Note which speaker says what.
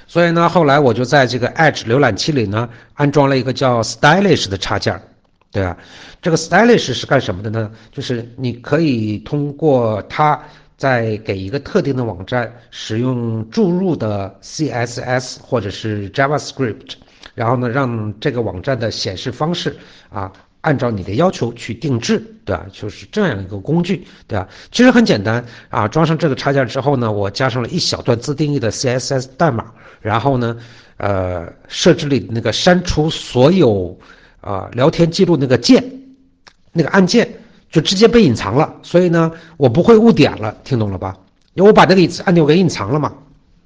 Speaker 1: 所以呢，后来我就在这个 Edge 浏览器里呢安装了一个叫 Stylish 的插件，对啊，这个 Stylish 是干什么的呢？就是你可以通过它在给一个特定的网站使用注入的 CSS 或者是 JavaScript，然后呢，让这个网站的显示方式啊，按照你的要求去定制，对吧？就是这样一个工具，对吧？其实很简单啊，装上这个插件之后呢，我加上了一小段自定义的 CSS 代码，然后呢，设置了那个删除所有聊天记录那个键，那个按键就直接被隐藏了，所以呢，我不会误点了，听懂了吧？因为我把那个按钮给隐藏了嘛。